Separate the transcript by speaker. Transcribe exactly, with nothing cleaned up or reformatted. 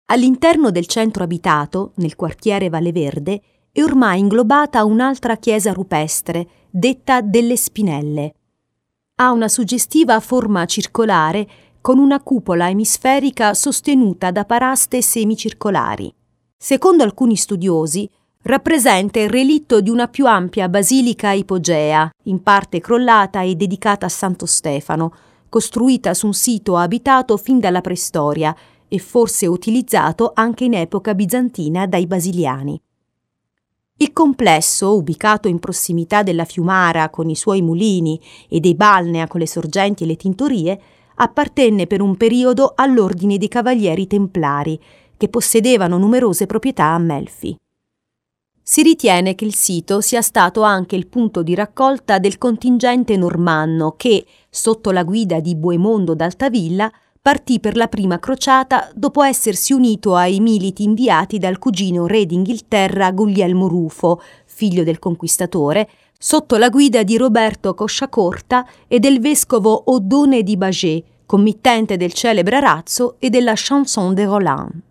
Speaker 1: All'interno del centro abitato, nel quartiere Valle Verde, è ormai inglobata un'altra chiesa rupestre, detta delle Spinelle. Ha una suggestiva forma circolare con una cupola emisferica sostenuta da paraste semicircolari. Secondo alcuni studiosi, rappresenta il relitto di una più ampia basilica ipogea, in parte crollata e dedicata a Santo Stefano, costruita su un sito abitato fin dalla preistoria e forse utilizzato anche in epoca bizantina dai basiliani. Il complesso, ubicato in prossimità della Fiumara con i suoi mulini e dei Balnea con le sorgenti e le tintorie, appartenne per un periodo all'ordine dei Cavalieri Templari, che possedevano numerose proprietà a Melfi. Si ritiene che il sito sia stato anche il punto di raccolta del contingente normanno che, sotto la guida di Boemondo d'Altavilla, partì per la prima crociata dopo essersi unito ai militi inviati dal cugino re d'Inghilterra Guglielmo Rufo, figlio del conquistatore, sotto la guida di Roberto Cosciacorta e del vescovo Oddone di Bagé, committente del celebre arazzo e della Chanson de Roland.